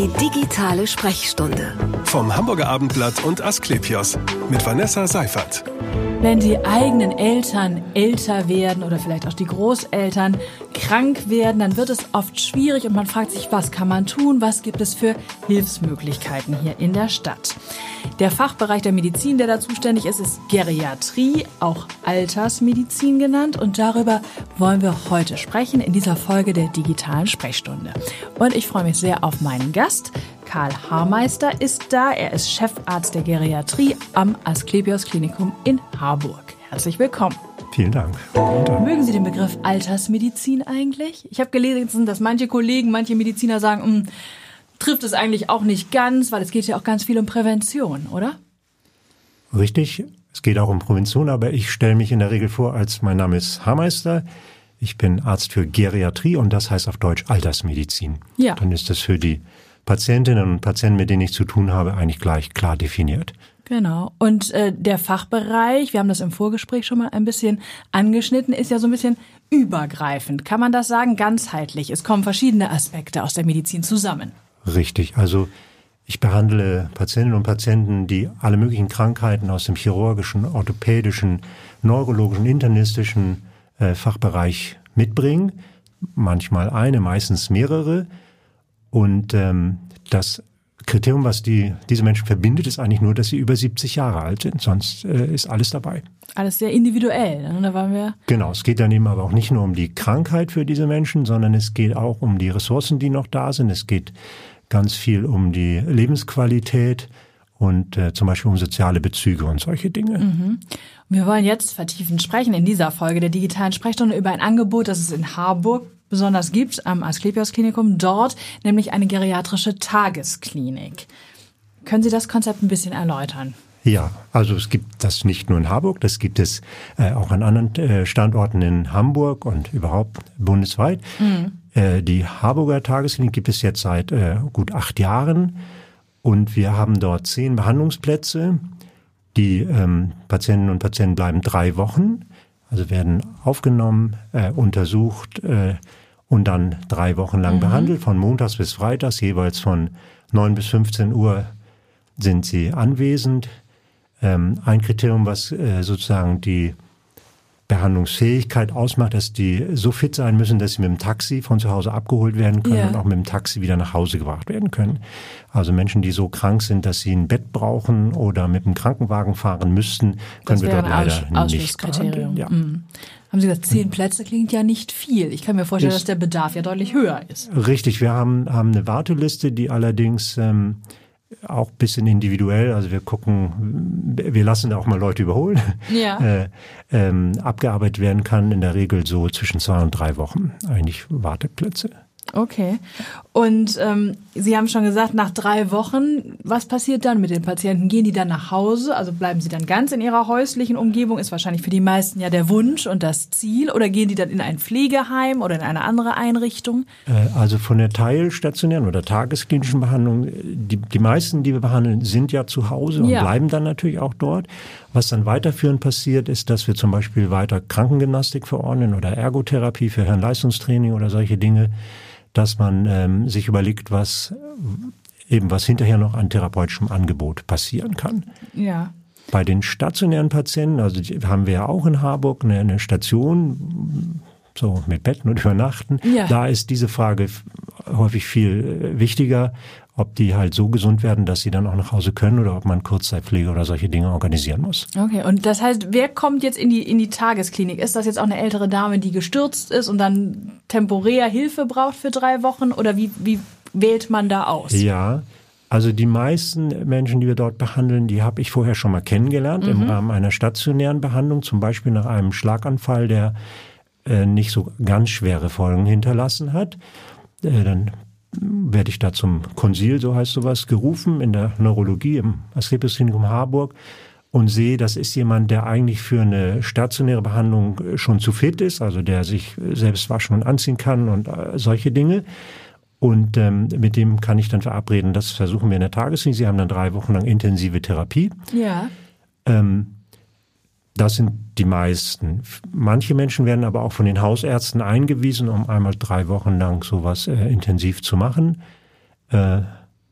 Die digitale Sprechstunde. Vom Hamburger Abendblatt und Asklepios mit Vanessa Seifert. Wenn die eigenen Eltern älter werden oder vielleicht auch die Großeltern krank werden, dann wird es oft schwierig und man fragt sich, was kann man tun, was gibt es für Hilfsmöglichkeiten hier in der Stadt. Der Fachbereich der Medizin, der da zuständig ist, ist Geriatrie, auch Altersmedizin genannt. Und darüber wollen wir heute sprechen in dieser Folge der digitalen Sprechstunde. Und ich freue mich sehr auf meinen Gast. Karl Harmeister ist da. Er ist Chefarzt der Geriatrie am Asklepios Klinikum in Harburg. Herzlich willkommen. Vielen Dank. Mögen Sie den Begriff Altersmedizin eigentlich? Ich habe gelesen, dass manche Kollegen, manche Mediziner sagen, trifft es eigentlich auch nicht ganz, weil es geht ja auch ganz viel um Prävention, oder? Richtig, es geht auch um Prävention, aber ich stelle mich in der Regel vor, als mein Name ist Harmeister. Ich bin Arzt für Geriatrie und das heißt auf Deutsch Altersmedizin. Ja. Dann ist das für die Patientinnen und Patienten, mit denen ich zu tun habe, eigentlich gleich klar definiert. Genau. Und der Fachbereich, wir haben das im Vorgespräch schon mal ein bisschen angeschnitten, ist ja so ein bisschen übergreifend. Kann man das sagen? Ganzheitlich. Es kommen verschiedene Aspekte aus der Medizin zusammen. Richtig. Also ich behandle Patientinnen und Patienten, die alle möglichen Krankheiten aus dem chirurgischen, orthopädischen, neurologischen, internistischen Fachbereich mitbringen. Manchmal eine, meistens mehrere. Und das Kriterium, was diese Menschen verbindet, ist eigentlich nur, dass sie über 70 Jahre alt sind. Sonst ist alles dabei. Alles sehr individuell. Ne? Da waren wir. Genau, es geht dann eben aber auch nicht nur um die Krankheit für diese Menschen, sondern es geht auch um die Ressourcen, die noch da sind. Es geht ganz viel um die Lebensqualität und zum Beispiel um soziale Bezüge und solche Dinge. Mhm. Wir wollen jetzt vertiefend sprechen in dieser Folge der digitalen Sprechstunde über ein Angebot, das es in Harburg besonders gibt, am Asklepios Klinikum, dort nämlich eine geriatrische Tagesklinik. Können Sie das Konzept ein bisschen erläutern? Ja, also es gibt das nicht nur in Harburg, das gibt es auch an anderen Standorten in Hamburg und überhaupt bundesweit. Mhm. Die Harburger Tagesklinik gibt es jetzt seit gut 8 Jahren und wir haben dort 10 Behandlungsplätze. Die Patientinnen und Patienten bleiben 3 Wochen, also werden aufgenommen, untersucht und dann 3 Wochen lang behandelt, von montags bis freitags, jeweils von 9 bis 15 Uhr sind sie anwesend. Ein Kriterium, was sozusagen die Behandlungsfähigkeit ausmacht, dass die so fit sein müssen, dass sie mit dem Taxi von zu Hause abgeholt werden können und auch mit dem Taxi wieder nach Hause gebracht werden können. Also Menschen, die so krank sind, dass sie ein Bett brauchen oder mit dem Krankenwagen fahren müssten, können wir dort leider nicht behandeln. Ja. Mhm. Haben Sie gesagt, 10 Plätze klingt ja nicht viel. Ich kann mir vorstellen, dass der Bedarf ja deutlich höher ist. Richtig, wir haben eine Warteliste, die allerdings auch ein bisschen individuell, also wir lassen auch mal Leute überholen, abgearbeitet werden kann, in der Regel so zwischen 2 und 3 Wochen, eigentlich Warteplätze. Okay. Und Sie haben schon gesagt, nach 3 Wochen, was passiert dann mit den Patienten? Gehen die dann nach Hause? Also bleiben sie dann ganz in ihrer häuslichen Umgebung? Ist wahrscheinlich für die meisten ja der Wunsch und das Ziel. Oder gehen die dann in ein Pflegeheim oder in eine andere Einrichtung? Also von der teilstationären oder tagesklinischen Behandlung, die meisten, die wir behandeln, sind ja zu Hause und bleiben dann natürlich auch dort. Was dann weiterführend passiert, ist, dass wir zum Beispiel weiter Krankengymnastik verordnen oder Ergotherapie für Hirnleistungstraining oder solche Dinge, dass man sich überlegt, was hinterher noch an therapeutischem Angebot passieren kann. Ja. Bei den stationären Patienten, also haben wir ja auch in Harburg eine Station, so mit Betten und Übernachten. Ja. Da ist diese Frage häufig viel wichtiger, ob die halt so gesund werden, dass sie dann auch nach Hause können oder ob man Kurzzeitpflege oder solche Dinge organisieren muss. Okay, und das heißt, wer kommt jetzt in die Tagesklinik? Ist das jetzt auch eine ältere Dame, die gestürzt ist und dann temporär Hilfe braucht für 3 Wochen? Oder wie wählt man da aus? Ja, also die meisten Menschen, die wir dort behandeln, die habe ich vorher schon mal kennengelernt im Rahmen einer stationären Behandlung, zum Beispiel nach einem Schlaganfall, der nicht so ganz schwere Folgen hinterlassen hat. Dann werde ich da zum Konsil, so heißt sowas, gerufen in der Neurologie im Asklepios Klinikum Harburg und sehe, das ist jemand, der eigentlich für eine stationäre Behandlung schon zu fit ist, also der sich selbst waschen und anziehen kann und solche Dinge. Und mit dem kann ich dann verabreden, das versuchen wir in der Tagesklinik. Sie haben dann 3 Wochen lang intensive Therapie. Ja. Das sind die meisten. Manche Menschen werden aber auch von den Hausärzten eingewiesen, um einmal 3 Wochen lang sowas intensiv zu machen.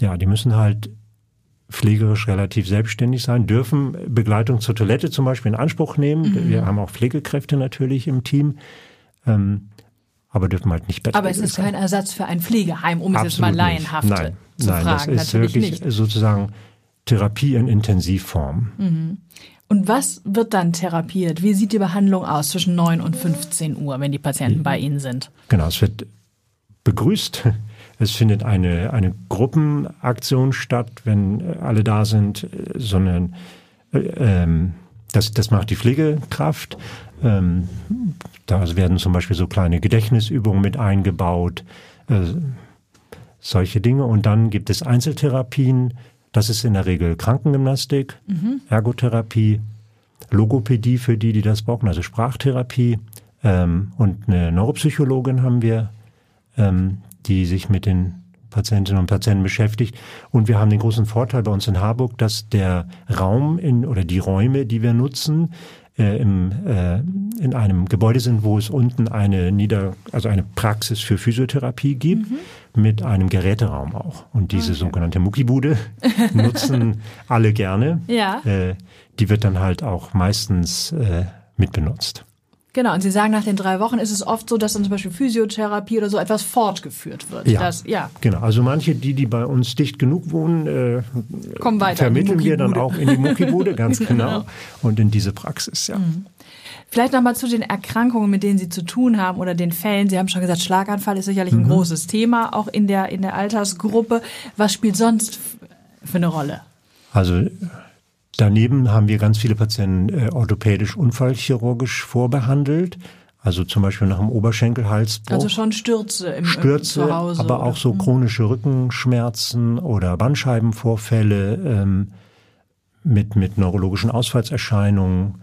die müssen halt pflegerisch relativ selbstständig sein, dürfen Begleitung zur Toilette zum Beispiel in Anspruch nehmen. Wir haben auch Pflegekräfte natürlich im Team, aber dürfen halt nicht Bettlägerig sein. Aber es ist kein Ersatz für ein Pflegeheim, um es jetzt mal laienhaft zu fragen. Das ist natürlich wirklich nicht. Sozusagen Therapie in Intensivform. Und was wird dann therapiert? Wie sieht die Behandlung aus zwischen 9 und 15 Uhr, wenn die Patienten bei Ihnen sind? Genau, es wird begrüßt. Es findet eine Gruppenaktion statt, wenn alle da sind, sondern das macht die Pflegekraft. Da werden zum Beispiel so kleine Gedächtnisübungen mit eingebaut, solche Dinge. Und dann gibt es Einzeltherapien. Das ist in der Regel Krankengymnastik, Ergotherapie, Logopädie für die das brauchen, also Sprachtherapie. Und eine Neuropsychologin haben wir, die sich mit den Patientinnen und Patienten beschäftigt. Und wir haben den großen Vorteil bei uns in Harburg, dass der Raum oder die Räume, die wir nutzen, in einem Gebäude sind, wo es unten eine Praxis für Physiotherapie gibt, mit einem Geräteraum auch. Und diese sogenannte Muckibude nutzen alle gerne. Ja. Die wird dann halt auch meistens mitbenutzt. Genau, und Sie sagen, nach den 3 Wochen ist es oft so, dass dann zum Beispiel Physiotherapie oder so etwas fortgeführt wird. Ja, genau. Also manche, die bei uns dicht genug wohnen, kommen weiter vermitteln wir dann auch in die Muckibude, ganz genau. Und in diese Praxis, ja. Vielleicht nochmal zu den Erkrankungen, mit denen Sie zu tun haben oder den Fällen. Sie haben schon gesagt, Schlaganfall ist sicherlich ein großes Thema, auch in der Altersgruppe. Was spielt sonst für eine Rolle? Also daneben haben wir ganz viele Patienten orthopädisch, unfallchirurgisch vorbehandelt. Also zum Beispiel nach dem Oberschenkelhalsbruch. Also schon Stürze zu Hause. Aber auch so chronische Rückenschmerzen oder Bandscheibenvorfälle mit neurologischen Ausfallserscheinungen,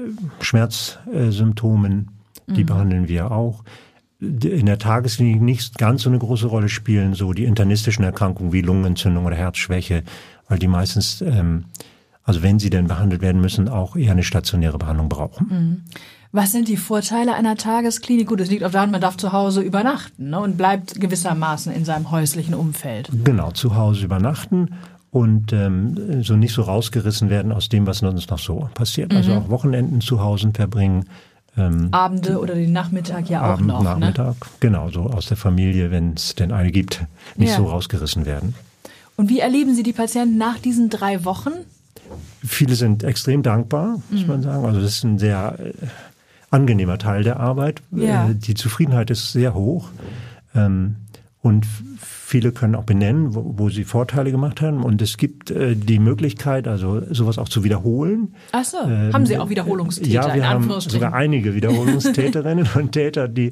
Schmerzsymptomen, die behandeln wir auch. In der Tagesklinik nicht ganz so eine große Rolle spielen so die internistischen Erkrankungen wie Lungenentzündung oder Herzschwäche, weil die meistens also wenn sie denn behandelt werden müssen, auch eher eine stationäre Behandlung brauchen. Was sind die Vorteile einer Tagesklinik? Gut, es liegt auf der Hand, man darf zu Hause übernachten, ne, und bleibt gewissermaßen in seinem häuslichen Umfeld. Genau, zu Hause übernachten und so nicht so rausgerissen werden aus dem, was sonst noch so passiert. Also auch Wochenenden zu Hause verbringen. Abende oder den Nachmittag ja auch noch. Nachmittag, ne? Genau, so aus der Familie, wenn es denn eine gibt, nicht so rausgerissen werden. Und wie erleben Sie die Patienten nach diesen 3 Wochen? Viele sind extrem dankbar, muss man sagen. Also das ist ein sehr angenehmer Teil der Arbeit. Ja. Die Zufriedenheit ist sehr hoch. Und viele können auch benennen, wo sie Vorteile gemacht haben. Und es gibt die Möglichkeit, also sowas auch zu wiederholen. Ach so, haben Sie auch Wiederholungstäter? Ja, wir haben sogar einige Wiederholungstäterinnen und Täter, die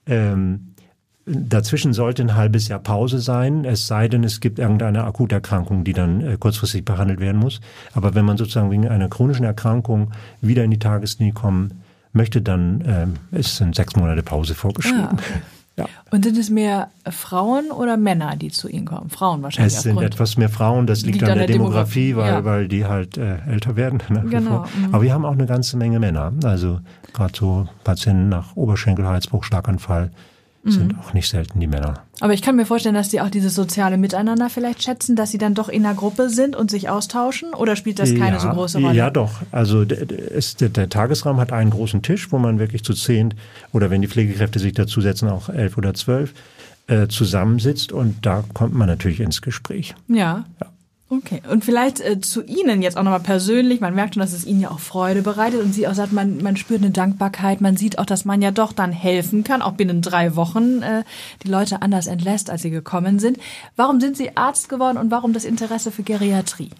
dazwischen sollte ein halbes Jahr Pause sein, es sei denn, es gibt irgendeine Akuterkrankung, die dann kurzfristig behandelt werden muss. Aber wenn man sozusagen wegen einer chronischen Erkrankung wieder in die Tagesklinik kommen möchte, dann sind 6 Monate Pause vorgeschrieben. Okay. Ja. Und sind es mehr Frauen oder Männer, die zu Ihnen kommen? Frauen wahrscheinlich. Es sind etwas mehr Frauen, das liegt an der Demografie, weil die halt älter werden. Genau. Aber wir haben auch eine ganze Menge Männer. Also gerade so Patienten nach Oberschenkelhalsbruch, Schlaganfall sind auch nicht selten die Männer. Aber ich kann mir vorstellen, dass die auch dieses soziale Miteinander vielleicht schätzen, dass sie dann doch in einer Gruppe sind und sich austauschen, oder spielt das keine so große Rolle? Ja, doch. Also der Tagesraum hat einen großen Tisch, wo man wirklich zu 10 oder wenn die Pflegekräfte sich dazusetzen, auch 11 oder 12 zusammensitzt, und da kommt man natürlich ins Gespräch. Ja. Okay, und vielleicht zu Ihnen jetzt auch nochmal persönlich, man merkt schon, dass es Ihnen ja auch Freude bereitet und Sie auch sagt, man spürt eine Dankbarkeit, man sieht auch, dass man ja doch dann helfen kann, auch binnen 3 Wochen die Leute anders entlässt, als sie gekommen sind. Warum sind Sie Arzt geworden und warum das Interesse für Geriatrie?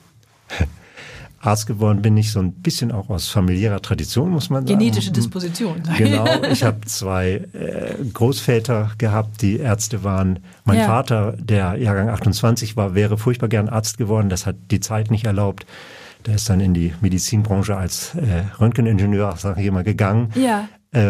Arzt geworden bin ich so ein bisschen auch aus familiärer Tradition, muss man sagen. Genetische Disposition. Genau, ich habe 2 Großväter gehabt, die Ärzte waren. Mein Vater, der Jahrgang 28 war, wäre furchtbar gern Arzt geworden. Das hat die Zeit nicht erlaubt. Der ist dann in die Medizinbranche als Röntgeningenieur, sage ich immer, gegangen. Ja.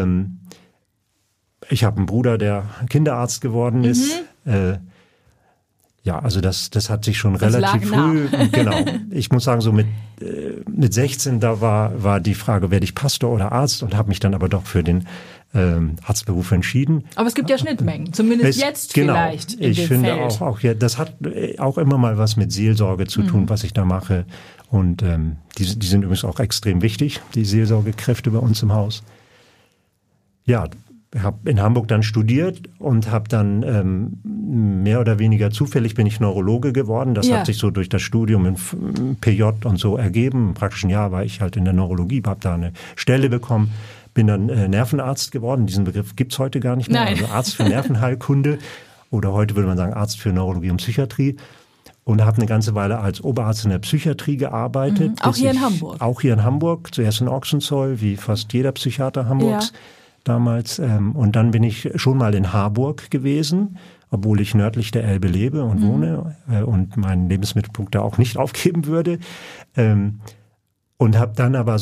Ich habe einen Bruder, der Kinderarzt geworden ist. Ja, also das hat sich schon relativ früh, genau. Ich muss sagen, so mit 16, da war die Frage, werde ich Pastor oder Arzt, und habe mich dann aber doch für den Arztberuf entschieden. Aber es gibt ja Schnittmengen, zumindest jetzt vielleicht in ich dem finde Feld. auch, ja, das hat auch immer mal was mit Seelsorge zu tun, was ich da mache. Und die sind übrigens auch extrem wichtig, die Seelsorgekräfte bei uns im Haus. Ja, ich habe in Hamburg dann studiert und habe dann mehr oder weniger zufällig bin ich Neurologe geworden. Das hat sich so durch das Studium im PJ und so ergeben. Im praktischen Jahr war ich halt in der Neurologie, habe da eine Stelle bekommen. Bin dann Nervenarzt geworden. Diesen Begriff gibt's heute gar nicht mehr. Nein. Also Arzt für Nervenheilkunde oder heute würde man sagen Arzt für Neurologie und Psychiatrie. Und habe eine ganze Weile als Oberarzt in der Psychiatrie gearbeitet. Auch hier in Hamburg? Auch hier in Hamburg. Zuerst in Ochsenzoll, wie fast jeder Psychiater Hamburgs damals. Und dann bin ich schon mal in Harburg gewesen, obwohl ich nördlich der Elbe lebe und wohne und meinen Lebensmittelpunkt da auch nicht aufgeben würde. Und habe dann aber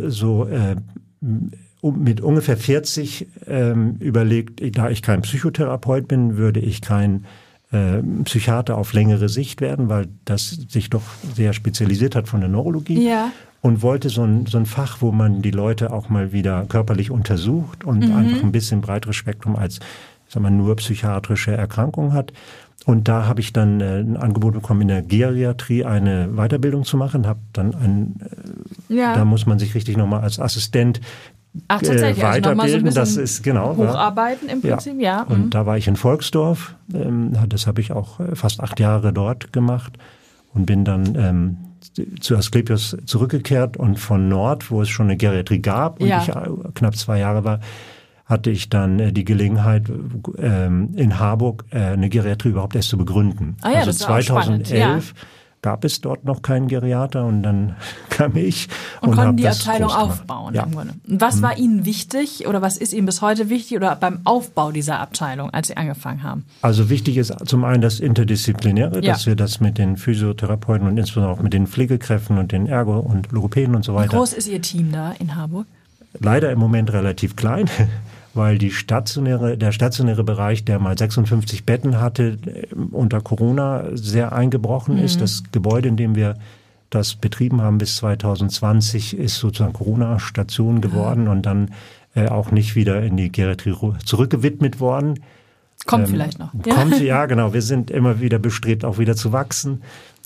mit ungefähr 40 überlegt, da ich kein Psychotherapeut bin, würde ich kein Psychiater auf längere Sicht werden, weil das sich doch sehr spezialisiert hat von der Neurologie. Ja. Und wollte so ein Fach, wo man die Leute auch mal wieder körperlich untersucht und einfach ein bisschen breiteres Spektrum als nur psychiatrische Erkrankungen hat. Und da habe ich dann ein Angebot bekommen, in der Geriatrie eine Weiterbildung zu machen. Habe dann da muss man sich richtig nochmal als Assistent tatsächlich, weiterbilden. Also noch mal so ein das ist genau. hocharbeiten im Prinzip, ja. Und da war ich in Volksdorf. Das habe ich auch fast 8 Jahre dort gemacht und bin dann zu Asklepios zurückgekehrt und von Nord, wo es schon eine Geriatrie gab und ich knapp 2 Jahre war, hatte ich dann die Gelegenheit, in Harburg eine Geriatrie überhaupt erst zu begründen. Ah ja, also das war 2011 gab es dort noch keinen Geriater und dann kam ich und konnten die das Abteilung groß gemacht. aufbauen. Ja. Im Grunde. Und was war Ihnen wichtig oder was ist Ihnen bis heute wichtig oder beim Aufbau dieser Abteilung, als Sie angefangen haben? Also wichtig ist zum einen das Interdisziplinäre, dass wir das mit den Physiotherapeuten und insbesondere auch mit den Pflegekräften und den Ergo- und Logopäden und so weiter. Wie groß ist Ihr Team da in Harburg? Leider im Moment relativ klein, weil der stationäre Bereich, der mal 56 Betten hatte, unter Corona sehr eingebrochen ist. Das Gebäude, in dem wir das betrieben haben bis 2020, ist sozusagen Corona-Station geworden und dann auch nicht wieder in die Geriatrie zurückgewidmet worden. Kommt vielleicht noch. Ja, genau. Wir sind immer wieder bestrebt, auch wieder zu wachsen.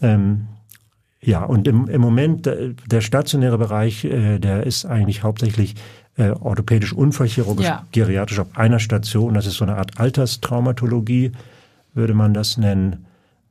Und im Moment, der stationäre Bereich, der ist eigentlich hauptsächlich orthopädisch, unfallchirurgisch, geriatrisch auf einer Station. Das ist so eine Art Alterstraumatologie, würde man das nennen.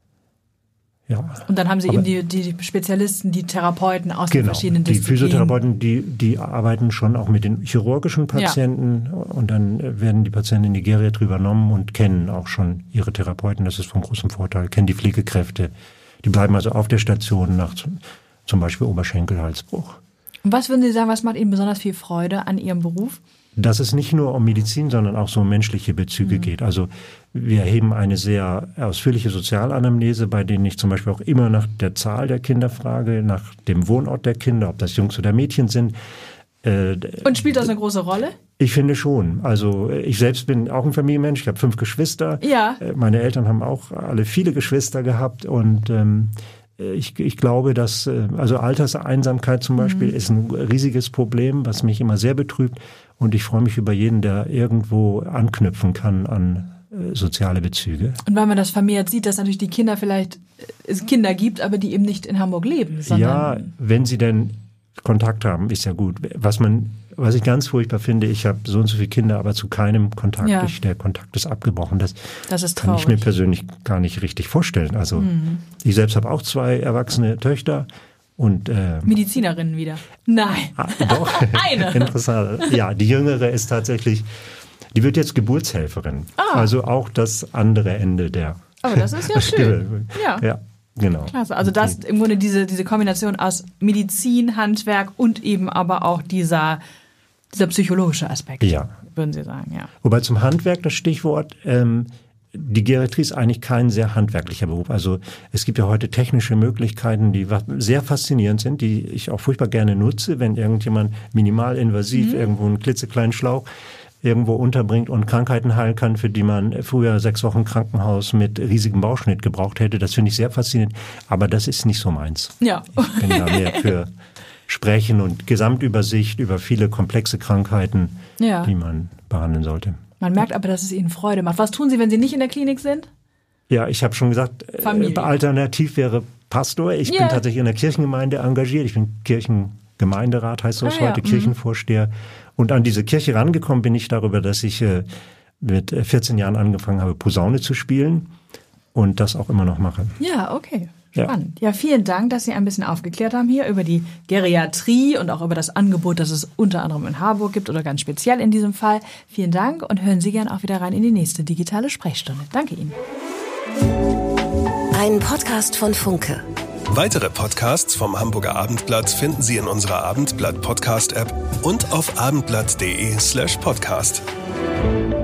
Ja. Und dann haben Sie eben die Spezialisten, die Therapeuten aus den verschiedenen Disziplinen. Die Physiotherapeuten, die arbeiten schon auch mit den chirurgischen Patienten und dann werden die Patienten in die Geriatrie übernommen und kennen auch schon ihre Therapeuten. Das ist von großem Vorteil, kennen die Pflegekräfte. Die bleiben also auf der Station nach zum Beispiel Oberschenkelhalsbruch. Und was würden Sie sagen, was macht Ihnen besonders viel Freude an Ihrem Beruf? Dass es nicht nur um Medizin, sondern auch so um menschliche Bezüge geht. Also wir erheben eine sehr ausführliche Sozialanamnese, bei denen ich zum Beispiel auch immer nach der Zahl der Kinder frage, nach dem Wohnort der Kinder, ob das Jungs oder Mädchen sind. Und spielt das eine große Rolle? Ich finde schon. Also ich selbst bin auch ein Familienmensch. Ich habe 5 Geschwister. Ja. Meine Eltern haben auch alle viele Geschwister gehabt und ich glaube, dass also Alterseinsamkeit zum Beispiel ist ein riesiges Problem, was mich immer sehr betrübt. Und ich freue mich über jeden, der irgendwo anknüpfen kann an soziale Bezüge. Und weil man das vermehrt sieht, dass natürlich die Kinder vielleicht es Kinder gibt, aber die eben nicht in Hamburg leben. Ja, wenn sie denn Kontakt haben, ist ja gut. Was ich ganz furchtbar finde, ich habe so und so viele Kinder, aber zu keinem Kontakt. Ja. Der Kontakt ist abgebrochen. Das ist kann ich mir persönlich gar nicht richtig vorstellen. Also ich selbst habe auch 2 erwachsene Töchter. Und, Medizinerinnen wieder? Nein. Doch. Eine. Interessant. Ja, die Jüngere ist tatsächlich, die wird jetzt Geburtshelferin. Also auch das andere Ende der. Aber das ist ja schön. Ja, genau. Klasse. Also das im Grunde diese Kombination aus Medizin, Handwerk und eben aber auch dieser psychologische Aspekt, würden Sie sagen, ja. Wobei zum Handwerk das Stichwort, die Geriatrie ist eigentlich kein sehr handwerklicher Beruf. Also es gibt ja heute technische Möglichkeiten, die sehr faszinierend sind, die ich auch furchtbar gerne nutze, wenn irgendjemand minimalinvasiv irgendwo einen klitzekleinen Schlauch irgendwo unterbringt und Krankheiten heilen kann, für die man früher 6 Wochen Krankenhaus mit riesigem Bauchschnitt gebraucht hätte. Das finde ich sehr faszinierend, aber das ist nicht so meins. Ja. Ich bin da mehr für sprechen und Gesamtübersicht über viele komplexe Krankheiten, die man behandeln sollte. Man merkt aber, dass es Ihnen Freude macht. Was tun Sie, wenn Sie nicht in der Klinik sind? Ja, ich habe schon gesagt, alternativ wäre Pastor. Ich bin tatsächlich in der Kirchengemeinde engagiert. Ich bin Kirchengemeinderat, heißt das heute, Kirchenvorsteher. Und an diese Kirche rangekommen bin ich darüber, dass ich mit 14 Jahren angefangen habe, Posaune zu spielen und das auch immer noch mache. Ja, okay. Spannend. Ja, vielen Dank, dass Sie ein bisschen aufgeklärt haben hier über die Geriatrie und auch über das Angebot, das es unter anderem in Harburg gibt oder ganz speziell in diesem Fall. Vielen Dank und hören Sie gern auch wieder rein in die nächste digitale Sprechstunde. Danke Ihnen. Ein Podcast von Funke. Weitere Podcasts vom Hamburger Abendblatt finden Sie in unserer Abendblatt-Podcast-App und auf abendblatt.de/podcast.